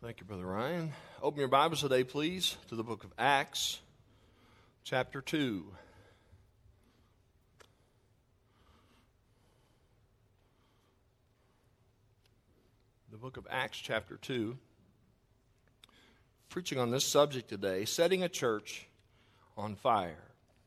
Thank you, Brother Ryan. Open your Bibles today, please, to the book of Acts, chapter 2. The book of Acts, chapter 2. Preaching on this subject today, setting a church on fire.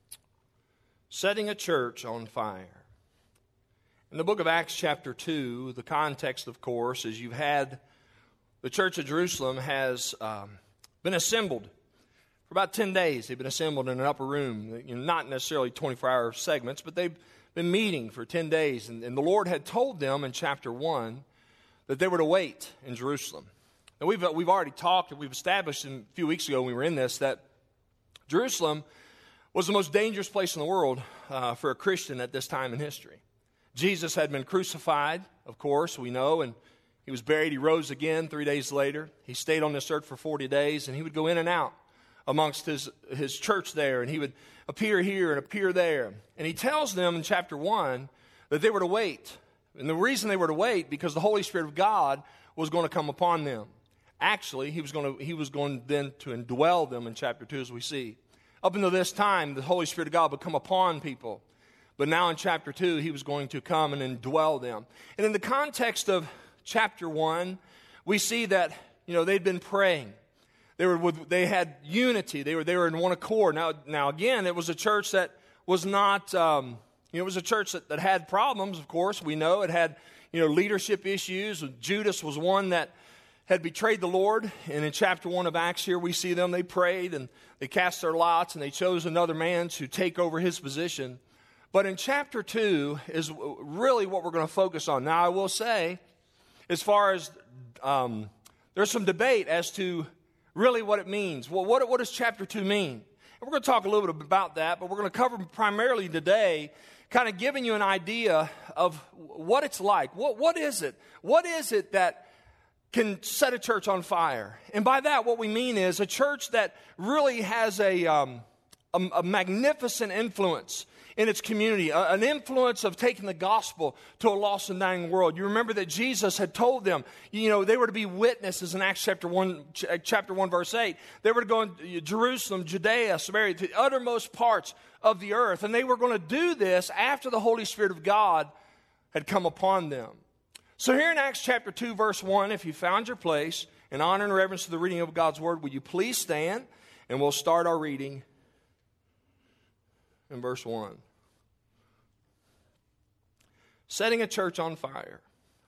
Setting a church on fire. In the book of Acts, chapter 2, the context, of course, is you've had the church of Jerusalem has been assembled for about 10 days. They've been assembled in an upper room, not necessarily 24-hour segments, but they've been meeting for 10 days. And the Lord had told them in chapter 1 that they were to wait in Jerusalem. And we've already talked and we've established a few weeks ago when we were in this that Jerusalem was the most dangerous place in the world for a Christian at this time in history. Jesus had been crucified, of course, we know, and he was buried. He rose again 3 days later. He stayed on this earth for 40 days, and he would go in and out amongst his church there, and he would appear here and appear there. And he tells them in chapter 1 that they were to wait. And the reason they were to wait, because the Holy Spirit of God was going to come upon them. Actually, he was going then to indwell them in chapter 2, as we see. Up until this time, the Holy Spirit of God would come upon people. But now in chapter 2, he was going to come and indwell them. And in the context of chapter 1, we see that, they'd been praying. They had unity. They were in one accord. Now again, it was a church that was not, it was a church that had problems, of course. We know it had, leadership issues. Judas was one that had betrayed the Lord. And in chapter 1 of Acts here, we see them. They prayed and they cast their lots and they chose another man to take over his position. But in chapter 2 is really what we're going to focus on. Now, I will say, as far as there's some debate as to really what it means. Well, what does chapter 2 mean? And we're going to talk a little bit about that, but we're going to cover primarily today kind of giving you an idea of what it's like. What is it? What is it that can set a church on fire? And by that, what we mean is a church that really has a magnificent influence in its community, an influence of taking the gospel to a lost and dying world. You remember that Jesus had told them, they were to be witnesses in Acts chapter 1, verse 8. They were to go in Jerusalem, Judea, Samaria, to the uttermost parts of the earth. And they were going to do this after the Holy Spirit of God had come upon them. So here in Acts chapter 2, verse 1, if you found your place, in honor and reverence to the reading of God's word, will you please stand? And we'll start our reading in verse 1. Setting a church on fire.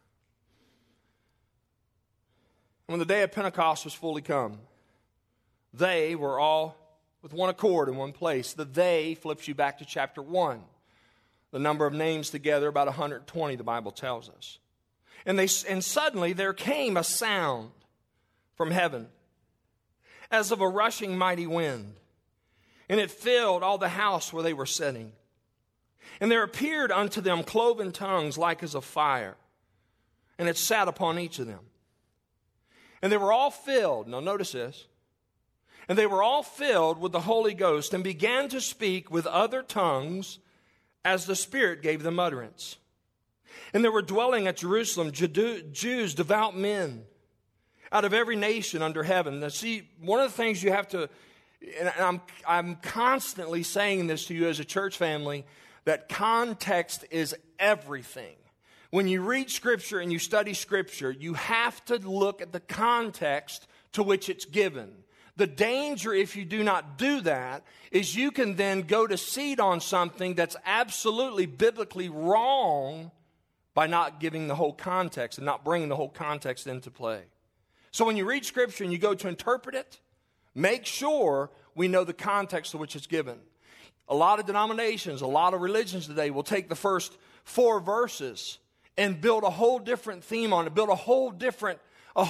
When the day of Pentecost was fully come, they were all with one accord in one place. The they flips you back to chapter 1. The number of names together, about 120, the Bible tells us. And suddenly there came a sound from heaven, as of a rushing mighty wind, and it filled all the house where they were sitting. And there appeared unto them cloven tongues like as of fire, and it sat upon each of them. And they were all filled, now notice this, and they were all filled with the Holy Ghost, and began to speak with other tongues as the Spirit gave them utterance. And there were dwelling at Jerusalem Jews, devout men, out of every nation under heaven. Now see, one of the things you have to, and I'm constantly saying this to you as a church family, that context is everything. When you read Scripture and you study Scripture, you have to look at the context to which it's given. The danger, if you do not do that, is you can then go to seed on something that's absolutely biblically wrong by not giving the whole context and not bringing the whole context into play. So when you read Scripture and you go to interpret it, make sure we know the context to which it's given. A lot of denominations, a lot of religions today will take the first 4 verses and build a whole different theme on it, build a whole different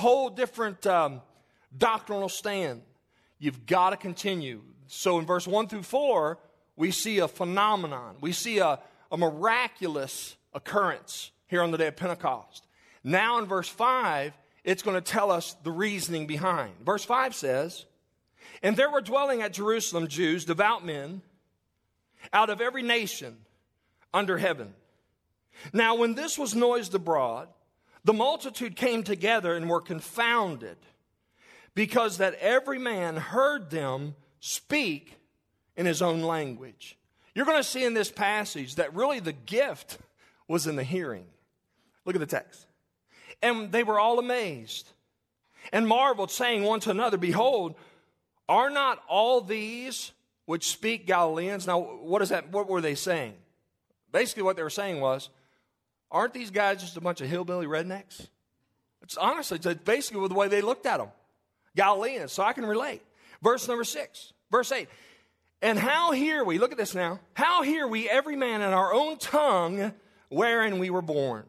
doctrinal stand. You've got to continue. So in verse 1 through 4, we see a phenomenon. We see a miraculous occurrence here on the day of Pentecost. Now in verse 5, it's going to tell us the reasoning behind. Verse 5 says, and there were dwelling at Jerusalem Jews, devout men, out of every nation under heaven. Now when this was noised abroad, the multitude came together and were confounded, because that every man heard them speak in his own language. You're going to see in this passage that really the gift was in the hearing. Look at the text. And they were all amazed and marveled, saying one to another, Behold, are not all these which speak Galileans? Now, what is that? What were they saying? Basically, what they were saying was, aren't these guys just a bunch of hillbilly rednecks? It's honestly, it's basically the way they looked at them. Galileans, so I can relate. Verse number 6, verse 8. And how hear we, look at this now, how hear we every man in our own tongue wherein we were born?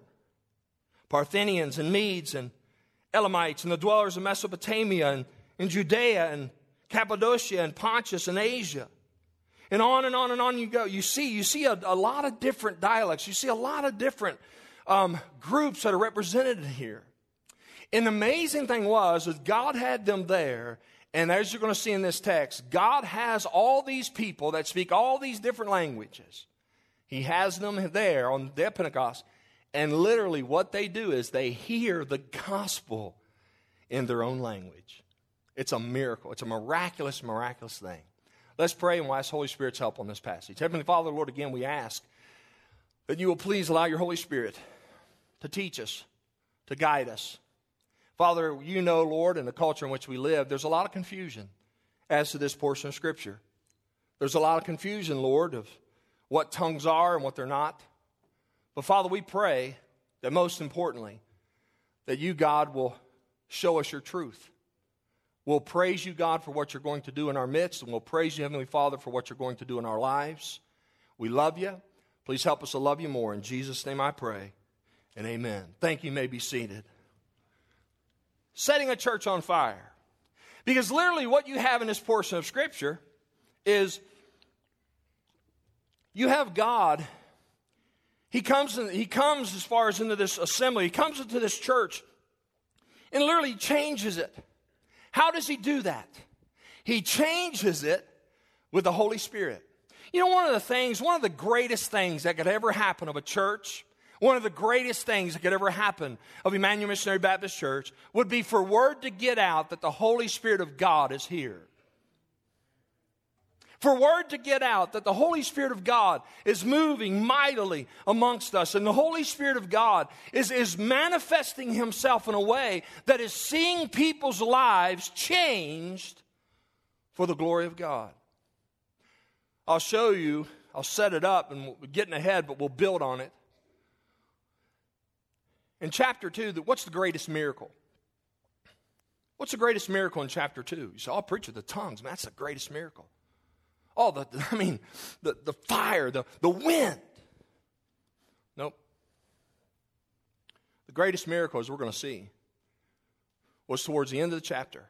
Parthians and Medes and Elamites and the dwellers of Mesopotamia and Judea and Cappadocia and Pontus and Asia. And on and on and on you go. You see a lot of different dialects. You see a lot of different groups that are represented here. And the amazing thing was that God had them there. And as you're going to see in this text, God has all these people that speak all these different languages. He has them there on the day of Pentecost. And literally what they do is they hear the gospel in their own language. It's a miracle. It's a miraculous, miraculous thing. Let's pray and we'll ask Holy Spirit's help on this passage. Heavenly Father, Lord, again we ask that you will please allow your Holy Spirit to teach us, to guide us. Father, you know, Lord, in the culture in which we live, there's a lot of confusion as to this portion of Scripture. There's a lot of confusion, Lord, of what tongues are and what they're not. But Father, we pray that most importantly, that you, God, will show us your truth. We'll praise you, God, for what you're going to do in our midst, and we'll praise you, Heavenly Father, for what you're going to do in our lives. We love you. Please help us to love you more. In Jesus' name I pray, and amen. Thank you. You may be seated. Setting a church on fire. Because literally what you have in this portion of Scripture is you have God. He comes as far as into this assembly. He comes into this church and literally changes it. How does he do that? He changes it with the Holy Spirit. You know, one of the greatest things that could ever happen of a church, one of the greatest things that could ever happen of Emmanuel Missionary Baptist Church would be for word to get out that the Holy Spirit of God is here. For word to get out that the Holy Spirit of God is moving mightily amongst us. And the Holy Spirit of God is manifesting himself in a way that is seeing people's lives changed for the glory of God. I'll show you, I'll set it up, and we're getting ahead, but we'll build on it. In chapter 2, what's the greatest miracle? What's the greatest miracle in chapter 2? You say, oh, preacher, the tongues, man, that's the greatest miracle. Oh, the fire, the wind. Nope. The greatest miracle, as we're going to see, was towards the end of the chapter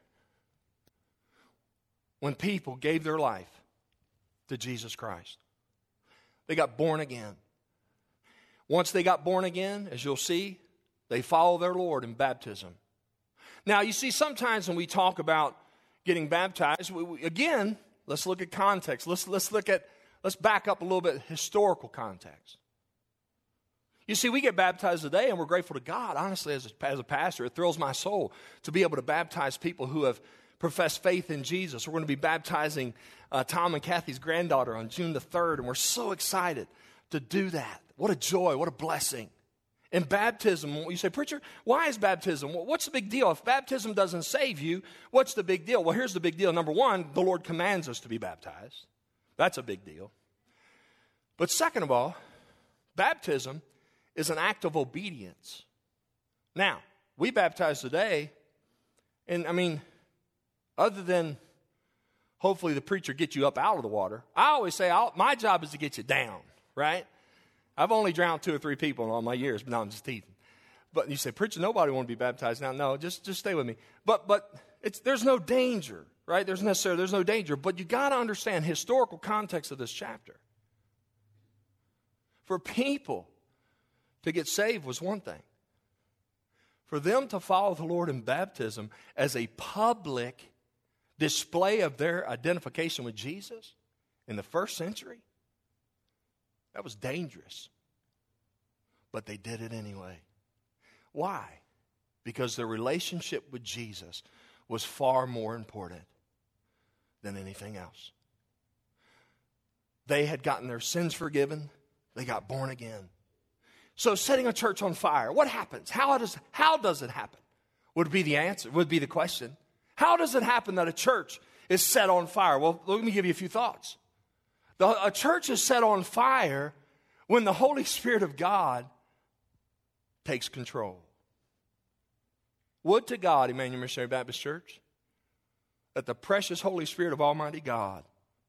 when people gave their life to Jesus Christ. They got born again. Once they got born again, as you'll see, they follow their Lord in baptism. Now, you see, sometimes when we talk about getting baptized, again, let's look at context. Let's back up a little bit, historical context. You see, we get baptized today, and we're grateful to God. Honestly, as a pastor, it thrills my soul to be able to baptize people who have professed faith in Jesus. We're going to be baptizing Tom and Kathy's granddaughter on June the 3rd, and we're so excited to do that. What a joy, what a blessing. In baptism, you say, preacher, why is baptism? What's the big deal? If baptism doesn't save you, what's the big deal? Well, here's the big deal. Number one, the Lord commands us to be baptized. That's a big deal. But second of all, baptism is an act of obedience. Now, we baptize today, and other than hopefully the preacher gets you up out of the water, I always say my job is to get you down, right? I've only drowned 2 or 3 people in all my years, but no, I'm just teasing. But you say, preacher, nobody want to be baptized now. No, just stay with me. But there's no danger, right? There's no danger. But you got to understand historical context of this chapter. For people to get saved was one thing. For them to follow the Lord in baptism as a public display of their identification with Jesus in the first century, that was dangerous. But they did it anyway. Why? Because their relationship with Jesus was far more important than anything else. They had gotten their sins forgiven. They got born again. So setting a church on fire, what happens? How does it happen? Would be the answer, would be the question. How does it happen that a church is set on fire? Well, let me give you a few thoughts. A church is set on fire when the Holy Spirit of God takes control. Would to God, Emmanuel Missionary Baptist Church, that the precious Holy Spirit of Almighty God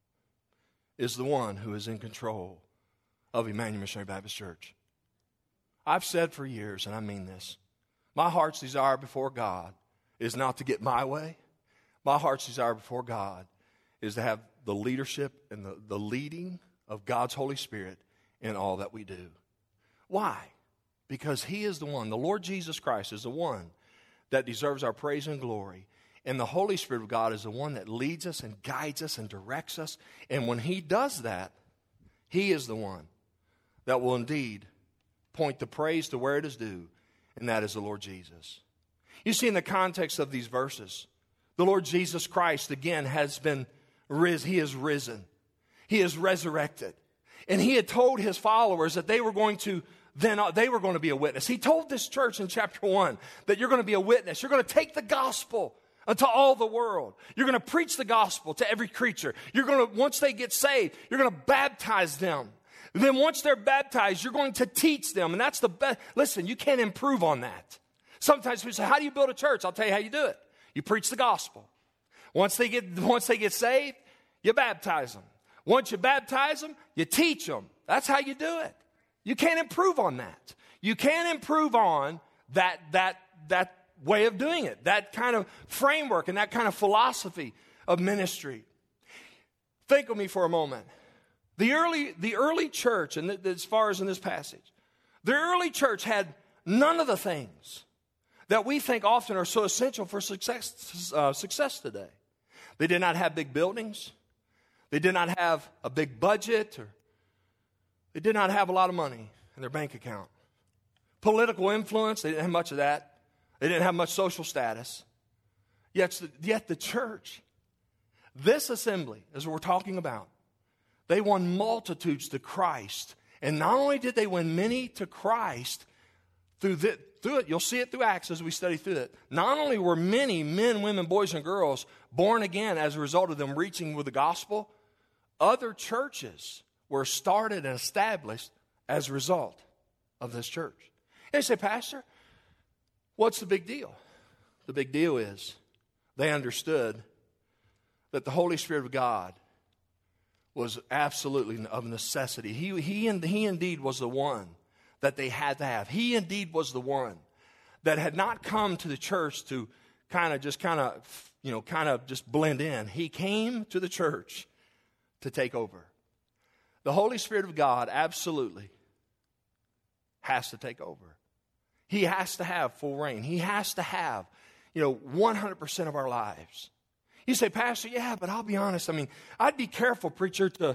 is the one who is in control of Emmanuel Missionary Baptist Church. I've said for years, and I mean this, my heart's desire before God is not to get my way. My heart's desire before God is to have the leadership and the leading of God's Holy Spirit in all that we do. Why? Because He is the one, the Lord Jesus Christ is the one that deserves our praise and glory. And the Holy Spirit of God is the one that leads us and guides us and directs us. And when He does that, He is the one that will indeed point the praise to where it is due, and that is the Lord Jesus. You see, in the context of these verses, the Lord Jesus Christ, again, has been risen. He is risen. He is resurrected. And He had told His followers that they were going to be a witness. He told this church in chapter 1 that you're going to be a witness. You're going to take the gospel unto all the world. You're going to preach the gospel to every creature. Once they get saved, you're going to baptize them. Then once they're baptized, you're going to teach them. And that's the best. Listen, you can't improve on that. Sometimes people say, how do you build a church? I'll tell you how you do it. You preach the gospel. Once they get saved, you baptize them. Once you baptize them, you teach them. That's how you do it. You can't improve on that. You can't improve on that way of doing it, that kind of framework and that kind of philosophy of ministry. Think with me for a moment. The early church, and as far as in this passage, the early church had none of the things that we think often are so essential for success today. They did not have big buildings. They did not have a big budget, or they did not have a lot of money in their bank account. Political influence, they didn't have much of that. They didn't have much social status. Yet the church, this assembly, as we're talking about, they won multitudes to Christ. And not only did they win many to Christ through it, you'll see it through Acts as we study through it. Not only were many men, women, boys, and girls born again as a result of them reaching with the gospel, other churches were started and established as a result of this church. And you say, Pastor, what's the big deal? The big deal is they understood that the Holy Spirit of God was absolutely of necessity. He indeed was the one that they had to have. He indeed was the one that had not come to the church to kind of just blend in. He came to the church to take over. The Holy Spirit of God absolutely has to take over. He has to have full reign. He has to have, 100% of our lives. You say, Pastor, yeah, but I'll be honest. I'd be careful, preacher, I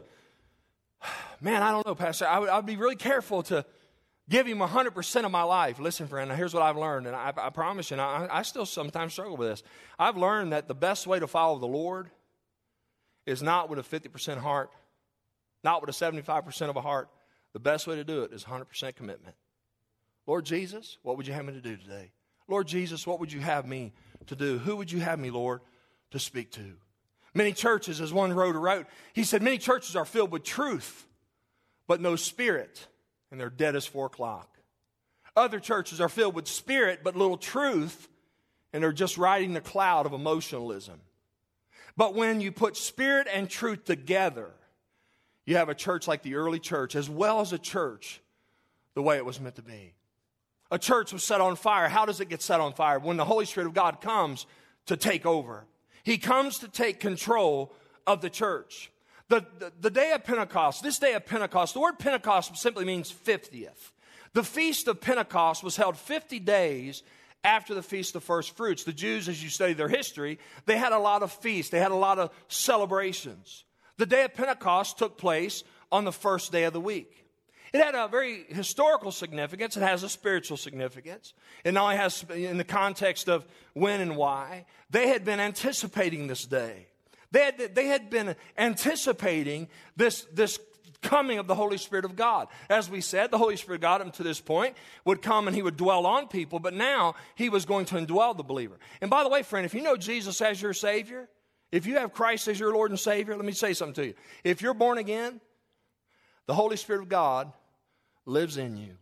don't know, Pastor. I'd be really careful to give Him 100% of my life. Listen, friend, here's what I've learned, and I promise you, and I still sometimes struggle with this. I've learned that the best way to follow the Lord is not with a 50% heart, not with a 75% of a heart. The best way to do it is 100% commitment. Lord Jesus, what would you have me to do today? Lord Jesus, what would you have me to do? Who would you have me, Lord, to speak to? Many churches, as one wrote, he said, many churches are filled with truth, but no spirit, and they're dead as 4 o'clock. Other churches are filled with spirit, but little truth, and they're just riding the cloud of emotionalism. But when you put spirit and truth together, you have a church like the early church, as well as a church the way it was meant to be. A church was set on fire. How does it get set on fire? When the Holy Spirit of God comes to take over. He comes to take control of the church. The day of Pentecost, this day of Pentecost, the word Pentecost simply means 50th. The feast of Pentecost was held 50 days after the Feast of First Fruits. The Jews, as you study their history, they had a lot of feasts. They had a lot of celebrations. The day of Pentecost took place on the first day of the week. It had a very historical significance. It has a spiritual significance. It not only has in the context of when and why. They had been anticipating this day. They had been anticipating this coming of the Holy Spirit of God. As we said, the Holy Spirit of God, up to this point, would come and he would dwell on people, but now he was going to indwell the believer. And by the way, friend, if you know Jesus as your Savior, if you have Christ as your Lord and Savior, let me say something to you. If you're born again, the Holy Spirit of God lives in you.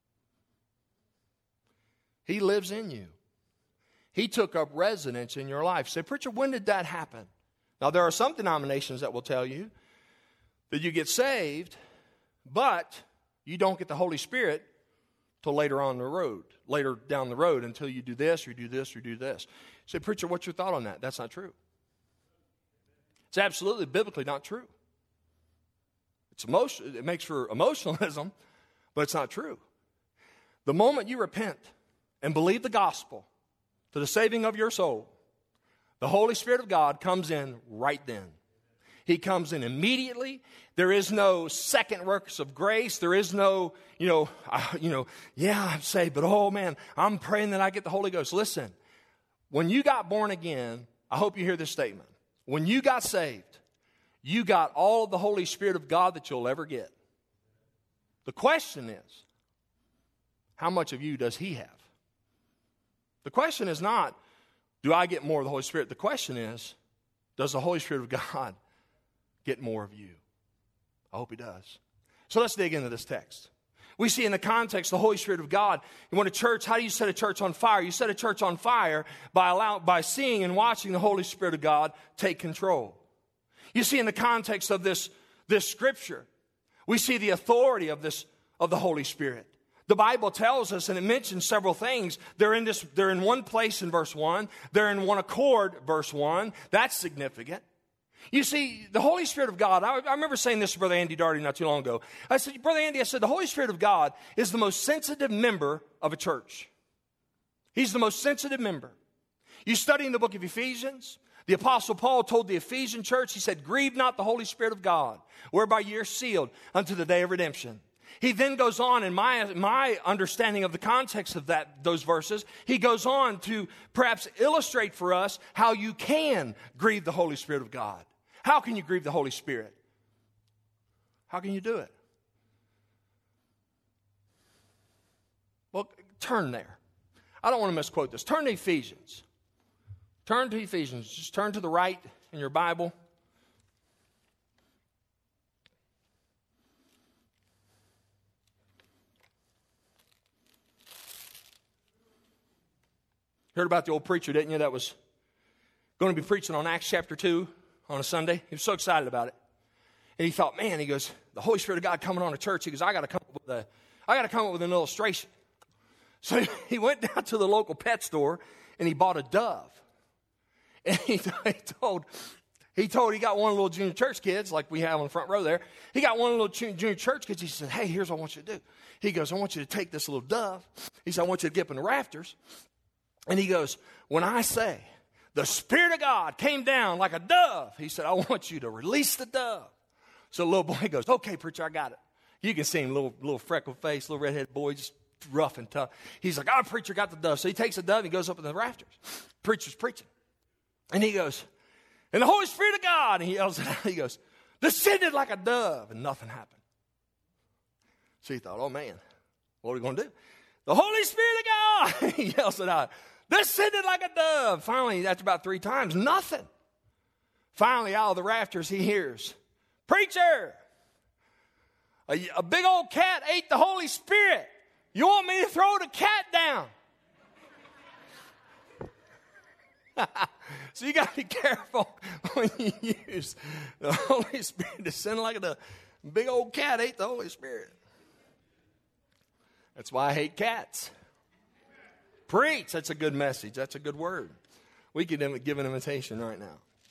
He lives in you. He took up residence in your life. Say, preacher, when did that happen? Now, there are some denominations that will tell you that you get saved, but you don't get the Holy Spirit till later down the road, until you do this, or you do this, or you do this. Say, preacher, what's your thought on that? That's not true. It's absolutely biblically not true. It makes for emotionalism, but it's not true. The moment you repent and believe the gospel to the saving of your soul, the Holy Spirit of God comes in right then. He comes in immediately. There is no second works of grace. There is no, I'm saved, but oh man, I'm praying that I get the Holy Ghost. Listen, when you got born again, I hope you hear this statement. When you got saved, you got all of the Holy Spirit of God that you'll ever get. The question is, how much of you does he have? The question is not, do I get more of the Holy Spirit? The question is, does the Holy Spirit of God get more of you? I hope he does. So let's dig into this text. We see in the context the Holy Spirit of God. You want a church, how do you set a church on fire? You set a church on fire by seeing and watching the Holy Spirit of God take control. You see in the context of this scripture, we see the authority of the Holy Spirit. The Bible tells us, and it mentions several things. They're in one place in verse 1. They're in one accord, verse 1. That's significant. You see, the Holy Spirit of God, I remember saying this to Brother Andy Darty not too long ago. I said, Brother Andy, the Holy Spirit of God is the most sensitive member of a church. He's the most sensitive member. You study in the book of Ephesians, the Apostle Paul told the Ephesian church, he said, grieve not the Holy Spirit of God, whereby ye are sealed unto the day of redemption. He then goes on, in my understanding of the context of those verses, he goes on to perhaps illustrate for us how you can grieve the Holy Spirit of God. How can you grieve the Holy Spirit? How can you do it? Well, turn there. I don't want to misquote this. Turn to Ephesians. Turn to Ephesians. Just turn to the right in your Bible. Heard about the old preacher, didn't you, that was going to be preaching on Acts chapter 2 on a Sunday? He was so excited about it. And he thought, man, he goes, the Holy Spirit of God coming on a church. He goes, I got to come up with an illustration. So he went down to the local pet store and he bought a dove. And he got one of the little junior church kids, like we have on the front row there. He got one of the little junior church kids. He said, hey, here's what I want you to do. He goes, I want you to take this little dove. He said, I want you to get up in the rafters. And he goes, when I say the Spirit of God came down like a dove, he said, I want you to release the dove. So the little boy goes, okay, preacher, I got it. You can see him, little freckled face, little redheaded boy, just rough and tough. He's like, oh, preacher, got the dove. So he takes the dove and he goes up in the rafters. Preacher's preaching. And he goes, and the Holy Spirit of God, and he yells it out. He goes, descended like a dove, and nothing happened. So he thought, oh, man, what are we going to do? The Holy Spirit of God, he yells it out, descended like a dove. Finally, after about 3 times, nothing. Finally, out of the rafters, he hears, preacher, a big old cat ate the Holy Spirit. You want me to throw the cat down? So you got to be careful when you use the Holy Spirit to send like a big old cat ate the Holy Spirit. That's why I hate cats. Preach. That's a good message. That's a good word. We could give an invitation right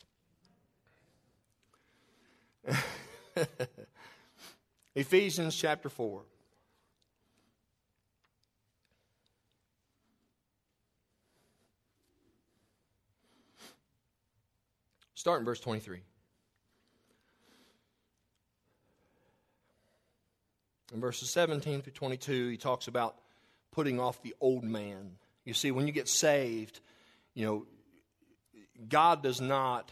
now. Ephesians chapter 4. Start in verse 23. In verses 17 through 22, he talks about putting off the old man. You see, when you get saved, God does not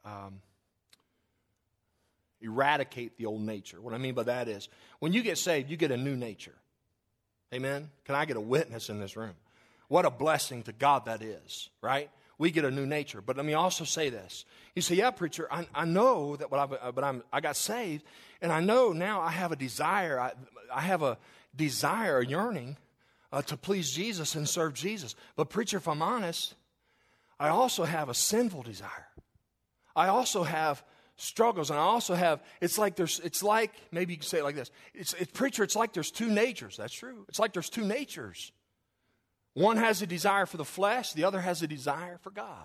eradicate the old nature. What I mean by that is, when you get saved, you get a new nature. Amen? Can I get a witness in this room? What a blessing to God that is, right? We get a new nature. But let me also say this. You say, yeah, preacher, I know that I got saved, and I know now I have a desire. I have a desire, a yearning to please Jesus and serve Jesus. But preacher, if I'm honest, I also have a sinful desire. I also have struggles, and I also have, it's like, maybe you can say it like this. Preacher, it's like there's two natures. That's true. It's like there's two natures. One has a desire for the flesh, the other has a desire for God.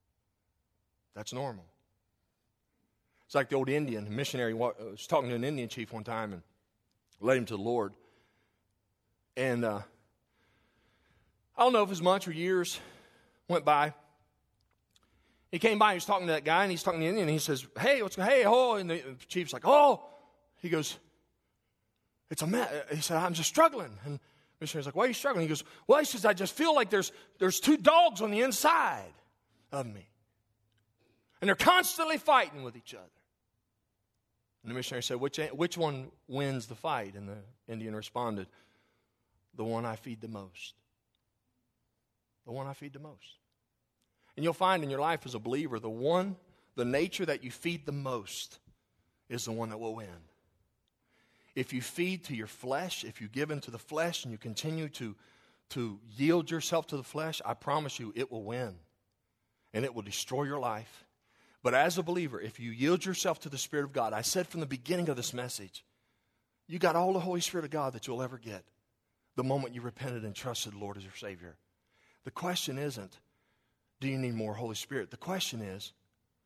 That's normal. It's like the old Indian missionary was talking to an Indian chief one time and led him to the Lord. And I don't know if it was months or years went by. He came by, he was talking to that guy, and he's talking to the Indian, and he says, hey, oh, and the chief's like, oh. He goes, it's a mess. He said, I'm just struggling. And the missionary's like, why are you struggling? He goes, well, he says, I just feel like there's two dogs on the inside of me. And they're constantly fighting with each other. And the missionary said, which one wins the fight? And the Indian responded, the one I feed the most. The one I feed the most. And you'll find in your life as a believer, the nature that you feed the most is the one that will win. If you feed to your flesh, if you give into the flesh and you continue to yield yourself to the flesh, I promise you it will win. And it will destroy your life. But as a believer, if you yield yourself to the Spirit of God, I said from the beginning of this message, you got all the Holy Spirit of God that you'll ever get the moment you repented and trusted the Lord as your Savior. The question isn't, do you need more Holy Spirit? The question is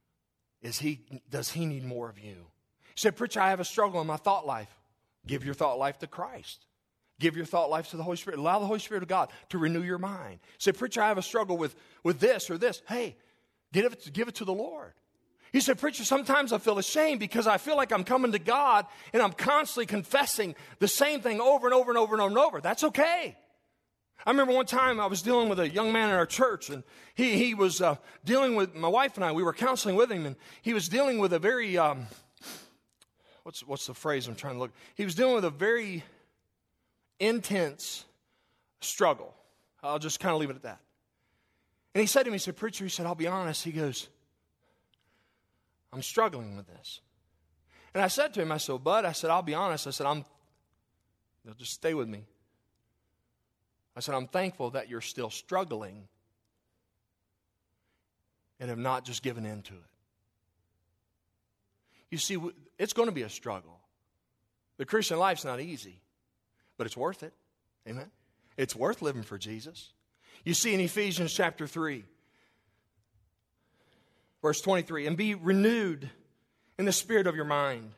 does He need more of you? You say, preacher, I have a struggle in my thought life. Give your thought life to Christ. Give your thought life to the Holy Spirit. Allow the Holy Spirit of God to renew your mind. Say, preacher, I have a struggle with this or this. Hey, give it to the Lord. You say, preacher, sometimes I feel ashamed because I feel like I'm coming to God and I'm constantly confessing the same thing over and over and over and over and over. That's okay. I remember one time I was dealing with a young man in our church, and he was dealing with, my wife and I, we were counseling with him, and he was dealing with a very, what's the phrase I'm trying to look? He was dealing with a very intense struggle. I'll just kind of leave it at that. And he said to me, he said, preacher, he said, I'll be honest. He goes, I'm struggling with this. And I said to him, I said, bud, I said, I'll be honest. I said, just stay with me. I said, I'm thankful that you're still struggling and have not just given in to it. You see, it's going to be a struggle. The Christian life's not easy, but it's worth it. Amen? It's worth living for Jesus. You see in Ephesians chapter 3, verse 23, and be renewed in the spirit of your mind.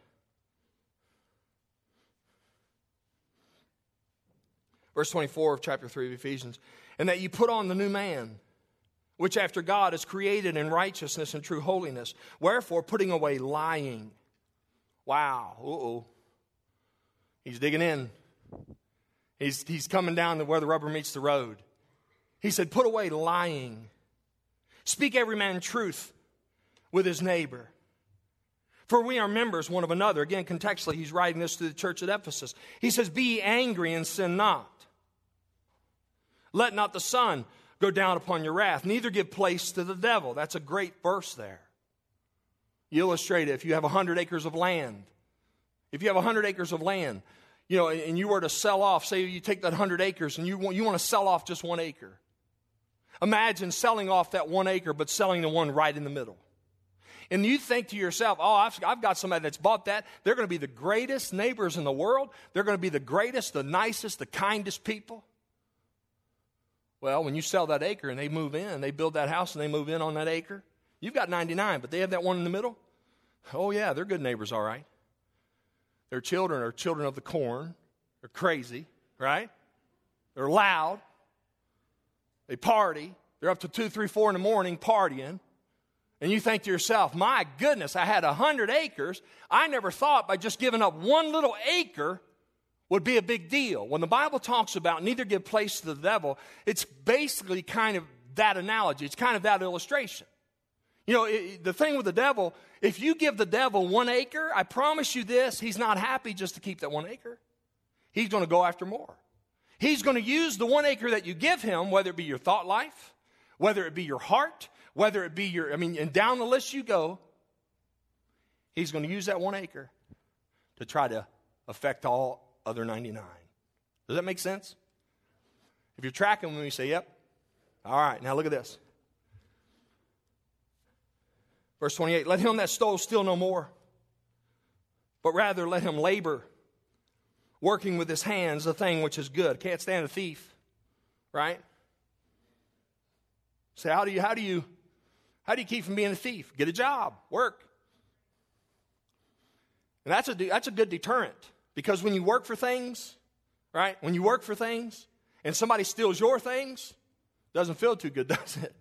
Verse 24 of chapter 3 of Ephesians, and that you put on the new man, which after God is created in righteousness and true holiness. Wherefore, putting away lying. Wow. Uh-oh. He's digging in. He's coming down to where the rubber meets the road. He said, put away lying. Speak every man truth with his neighbor. For we are members one of another. Again, contextually, he's writing this to the church at Ephesus. He says, be ye angry and sin not. Let not the sun go down upon your wrath, neither give place to the devil. That's a great verse there. You illustrate it if you have 100 acres of land. If you have 100 acres of land, and you were to sell off, say you take that 100 acres and you want to sell off just 1 acre. Imagine selling off that 1 acre, but selling the one right in the middle. And you think to yourself, I've got somebody that's bought that. They're going to be the greatest neighbors in the world. They're going to be the greatest, the nicest, the kindest people. Well, when you sell that acre and they move in, they build that house and they move in on that acre, you've got 99, but they have that one in the middle. Oh, yeah, they're good neighbors, all right. Their children are children of the corn. They're crazy, right? They're loud. They party. They're up to 2, 3, 4 in the morning partying. And you think to yourself, my goodness, I had 100 acres. I never thought by just giving up 1 little acre, would be a big deal. When the Bible talks about neither give place to the devil, it's basically kind of that analogy. It's kind of that illustration. You know, the thing with the devil, if you give the devil 1 acre, I promise you this, he's not happy just to keep that 1 acre. He's going to go after more. He's going to use the 1 acre that you give him, whether it be your thought life, whether it be your heart, whether it be and down the list you go. He's going to use that 1 acre to try to affect all other 99. Does that make sense? If you're tracking with me, say, yep. All right, now look at this. Verse 28, let him that stole steal no more, but rather let him labor, working with his hands the thing which is good. Can't stand a thief, right? Say, how do you keep from being a thief? Get a job, work. And that's a good deterrent, because when you work for things, right? When you work for things and somebody steals your things, it doesn't feel too good, does it?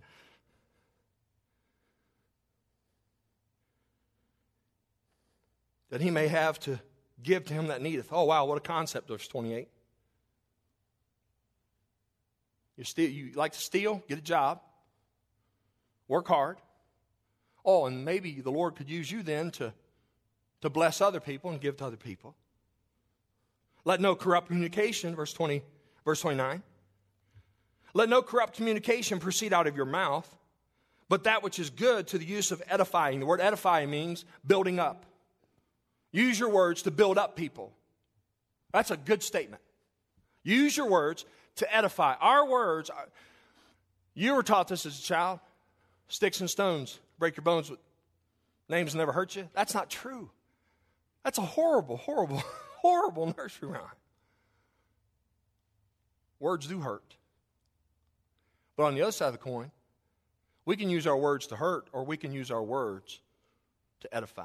That he may have to give to him that needeth. Oh, wow, what a concept, verse 28. You like to steal? Get a job. Work hard. Oh, and maybe the Lord could use you then to bless other people and give to other people. Let no corrupt communication, verse 29. Let no corrupt communication proceed out of your mouth, but that which is good to the use of edifying. The word edifying means building up. Use your words to build up people. That's a good statement. Use your words to edify. Our words, you were taught this as a child. Sticks and stones break your bones, but names never hurt you. That's not true. That's a horrible, horrible, horrible nursery rhyme. Words do hurt. But on the other side of the coin, we can use our words to hurt, or we can use our words to edify,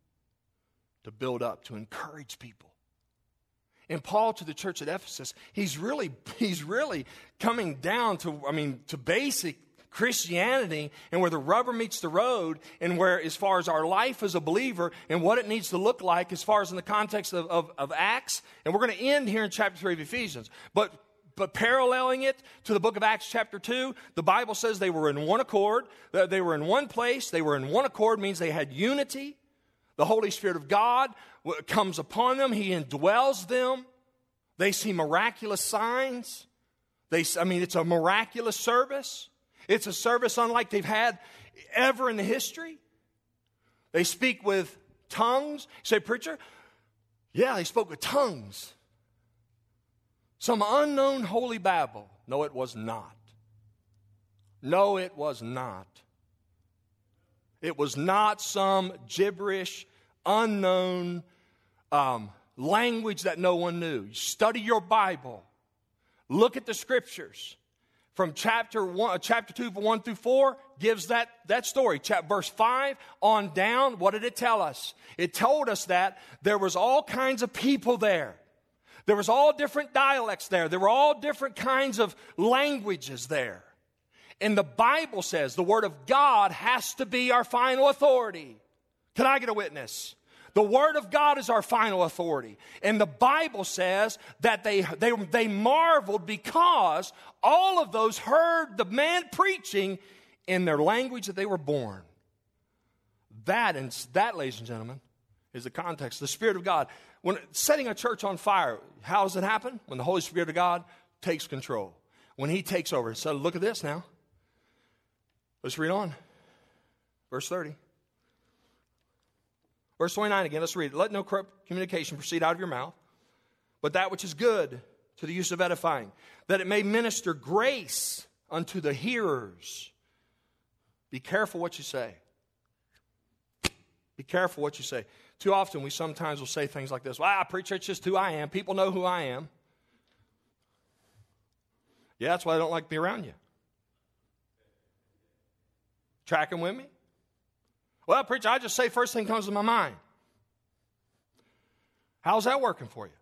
to build up, to encourage people. And Paul to the church at Ephesus, he's really coming down to basic Christianity, and where the rubber meets the road, and where as far as our life as a believer and what it needs to look like as far as in the context of Acts. And we're going to end here in chapter 3 of Ephesians. But paralleling it to the book of Acts chapter 2, the Bible says they were in one accord. They were in one place. They were in one accord, means they had unity. The Holy Spirit of God comes upon them. He indwells them. They see miraculous signs. It's a miraculous service. It's a service unlike they've had ever in the history. They speak with tongues. You say, preacher? Yeah, they spoke with tongues. Some unknown holy babble. No, it was not. No, it was not. It was not some gibberish, unknown language that no one knew. You study your Bible. Look at the scriptures. From chapter 2, 1 through 4, gives that story. Verse 5 on down, what did it tell us? It told us that there was all kinds of people there. There was all different dialects there. There were all different kinds of languages there. And the Bible says the Word of God has to be our final authority. Can I get a witness? The Word of God is our final authority. And the Bible says that they marveled because all of those heard the man preaching in their language that they were born. That, ladies and gentlemen, is the context. The Spirit of God. When setting a church on fire, how does it happen? When the Holy Spirit of God takes control. When He takes over. So look at this now. Let's read on. Verse 30. Verse 29 again, let's read it. Let no corrupt communication proceed out of your mouth, but that which is good to the use of edifying, that it may minister grace unto the hearers. Be careful what you say. Be careful what you say. Too often we sometimes will say things like this. Well, preacher, it's just who I am. People know who I am. Yeah, that's why I don't like to be around you. Tracking with me? Well, preacher, I just say first thing comes to my mind. How's that working for you?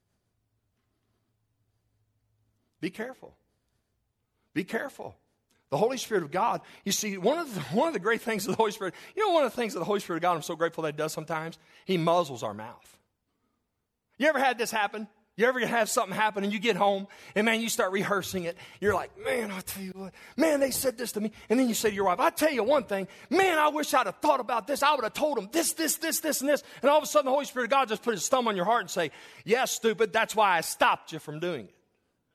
Be careful. Be careful. The Holy Spirit of God, you see, one of the great things of the Holy Spirit, one of the things of the Holy Spirit of God I'm so grateful that He does sometimes, He muzzles our mouth. You ever had this happen? You ever have something happen and you get home and, man, you start rehearsing it. You're like, man, I'll tell you what. Man, they said this to me. And then you say to your wife, I'll tell you one thing. Man, I wish I'd have thought about this. I would have told them this, and this. And all of a sudden the Holy Spirit of God just put his thumb on your heart and say, yes, stupid, that's why I stopped you from doing it.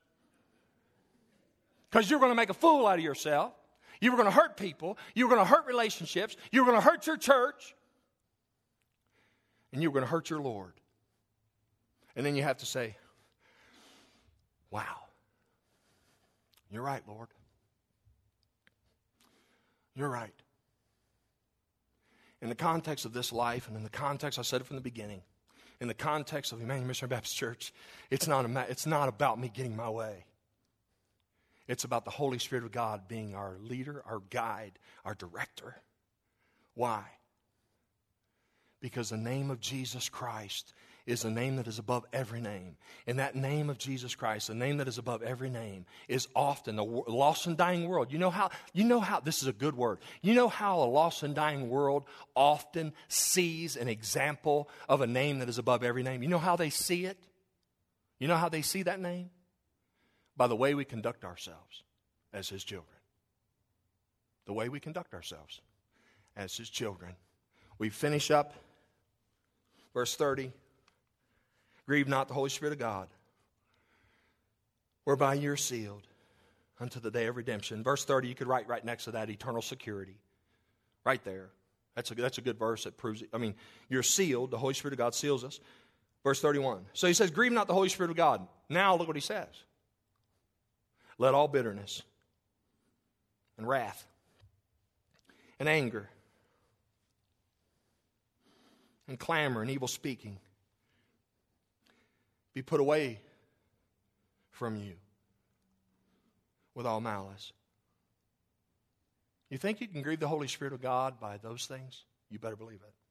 Because you're going to make a fool out of yourself. You were going to hurt people. You were going to hurt relationships. You were going to hurt your church. And you were going to hurt your Lord. And then you have to say, wow, you're right, Lord. You're right. In the context of this life, and in the context, I said it from the beginning, in the context of Emmanuel Missionary Baptist Church, it's not about me getting my way. It's about the Holy Spirit of God being our leader, our guide, our director. Why? Because the name of Jesus Christ is the name that is above every name. And that name of Jesus Christ, the name that is above every name, is often a lost and dying world. You know how, this is a good word. You know how a lost and dying world often sees an example of a name that is above every name? You know how they see it? You know how they see that name? By the way we conduct ourselves as his children. The way we conduct ourselves as his children. We finish up verse 30. Grieve not the Holy Spirit of God, whereby you're sealed unto the day of redemption. Verse 30, you could write right next to that, eternal security. Right there. That's a good verse that proves it. I mean, you're sealed. The Holy Spirit of God seals us. Verse 31. So he says, grieve not the Holy Spirit of God. Now look what he says. Let all bitterness and wrath and anger and clamor and evil speaking be put away from you with all malice. You think you can grieve the Holy Spirit of God by those things? You better believe it.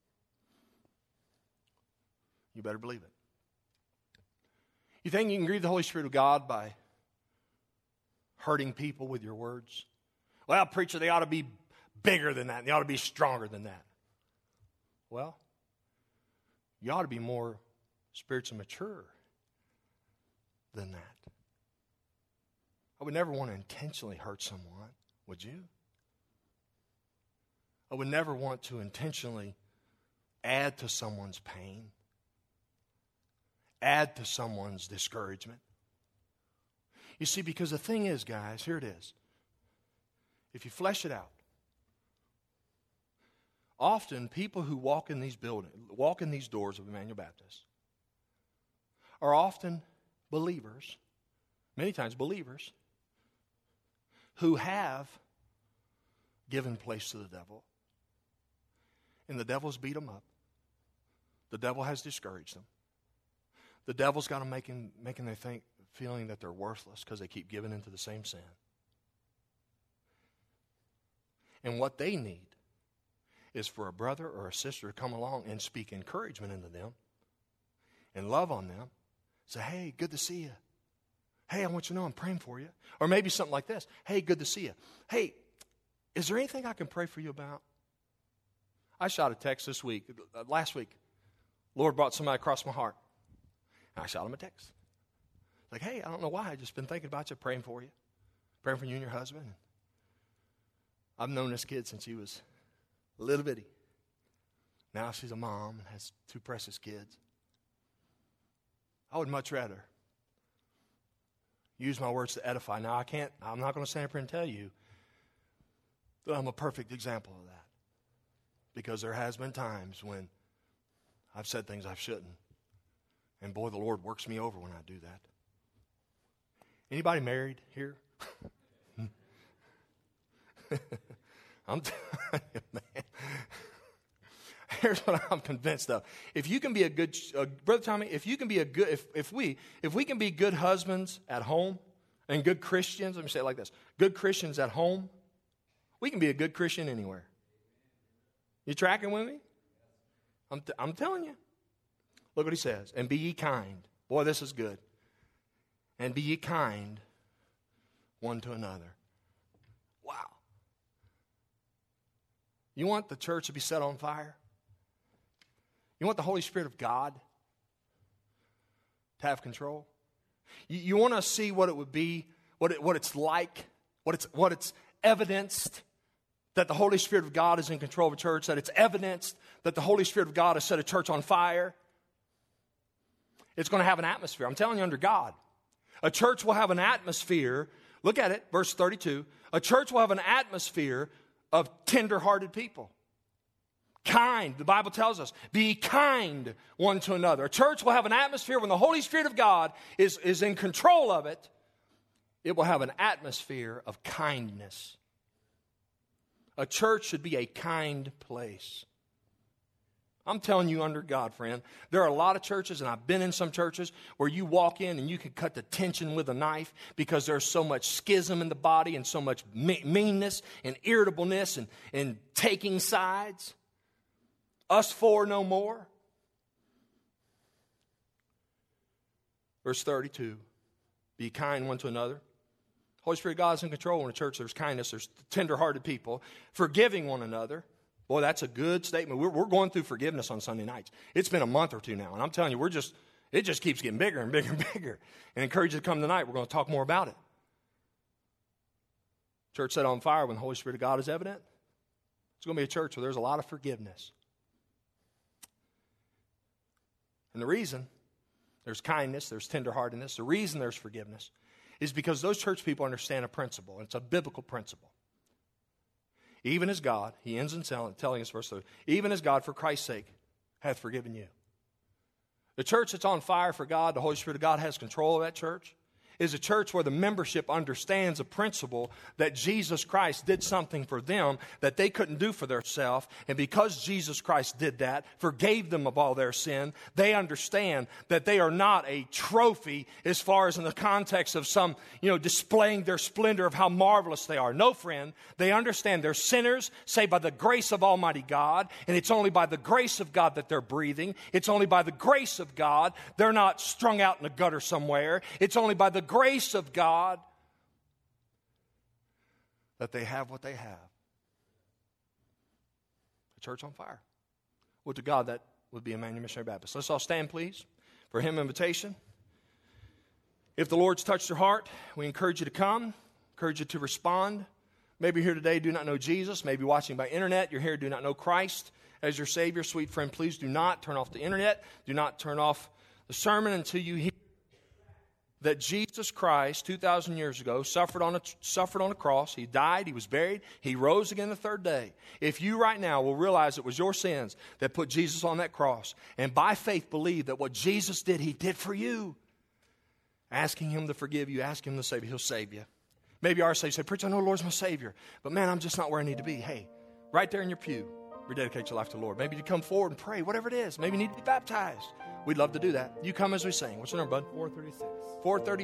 You better believe it. You think you can grieve the Holy Spirit of God by hurting people with your words? Well, preacher, they ought to be bigger than that. They ought to be stronger than that. Well, you ought to be more spiritually mature than that. I would never want to intentionally hurt someone, would you? I would never want to intentionally add to someone's pain, add to someone's discouragement. You see, because the thing is, guys, here it is. If you flesh it out, often people who walk in these doors of Emmanuel Baptist are often believers, many times believers, who have given place to the devil. And the devil's beat them up. The devil has discouraged them. The devil's got them making them feeling that they're worthless because they keep giving into the same sin. And what they need is for a brother or a sister to come along and speak encouragement into them and love on them. Say, hey, good to see you. Hey, I want you to know I'm praying for you. Or maybe something like this. Hey, good to see you. Hey, is there anything I can pray for you about? I shot a text last week. Lord brought somebody across my heart. And I shot him a text. Like, hey, I don't know why. I've just been thinking about you, praying for you. Praying for you and your husband. I've known this kid since he was a little bitty. Now she's a mom and has 2 precious kids. I would much rather use my words to edify. Now, I'm not going to stand up here and tell you that I'm a perfect example of that. Because there has been times when I've said things I shouldn't. And boy, the Lord works me over when I do that. Anybody married here? I'm telling you, man. Here's what I'm convinced of. If you can be a good, Brother Tommy, if you can be a good, if we can be good husbands at home and good Christians, let me say it like this, good Christians at home, we can be a good Christian anywhere. You tracking with me? I'm telling you. Look what he says. And be ye kind. Boy, this is good. And be ye kind one to another. Wow. You want the church to be set on fire? You want the Holy Spirit of God to have control? You want to see what it would be, what it's like, what it's evidenced that the Holy Spirit of God is in control of a church, that it's evidenced that the Holy Spirit of God has set a church on fire? It's going to have an atmosphere. I'm telling you, under God. A church will have an atmosphere. Look at it, verse 32. A church will have an atmosphere of tender-hearted people. Kind, the Bible tells us, be kind one to another. A church will have an atmosphere when the Holy Spirit of God is in control of it. It will have an atmosphere of kindness. A church should be a kind place. I'm telling you, under God, friend, there are a lot of churches, and I've been in some churches, where you walk in and you can cut the tension with a knife because there's so much schism in the body and so much meanness and irritableness and taking sides. Us four no more. Verse 32, be kind one to another. Holy Spirit of God is in control. In a church, there's kindness, there's tender-hearted people, forgiving one another. Boy, that's a good statement. We're going through forgiveness on Sunday nights. It's been a month or two now, and I'm telling you, it just keeps getting bigger and bigger and bigger. And I encourage you to come tonight. We're going to talk more about it. Church set on fire when the Holy Spirit of God is evident. It's going to be a church where there's a lot of forgiveness. And the reason there's kindness, there's tenderheartedness, the reason there's forgiveness is because those church people understand a principle, and it's a biblical principle. Even as God, he ends in telling us, verse 3, even as God, for Christ's sake, hath forgiven you. The church that's on fire for God, the Holy Spirit of God has control of that church, is a church where the membership understands a principle that Jesus Christ did something for them that they couldn't do for themselves. And because Jesus Christ did that, forgave them of all their sin, they understand that they are not a trophy as far as in the context of some, displaying their splendor of how marvelous they are. No, friend, they understand they're sinners saved by the grace of Almighty God, and it's only by the grace of God that they're breathing. It's only by the grace of God. They're not strung out in a gutter somewhere. It's only by the grace of God that they have what they have. A church on fire. Well, to God, that would be Emmanuel Missionary Baptist. Let's all stand, please, for a hymn invitation. If the Lord's touched your heart, we encourage you to come, encourage you to respond. Maybe you're here today, do not know Jesus. Maybe watching by internet, you're here, do not know Christ as your Savior. Sweet friend, please do not turn off the internet. Do not turn off the sermon until you hear that Jesus Christ, 2,000 years ago, suffered on a cross. He died, he was buried, he rose again the third day. If you right now will realize it was your sins that put Jesus on that cross, and by faith believe that what Jesus did, he did for you, asking him to forgive you, ask him to save you, he'll save you. Maybe you are saved. You say, preacher, I know the Lord's my Savior, but man, I'm just not where I need to be. Hey, right there in your pew, rededicate your life to the Lord. Maybe you come forward and pray, whatever it is. Maybe you need to be baptized. We'd love to do that. You come as we sing. What's your number, bud? 436. 436.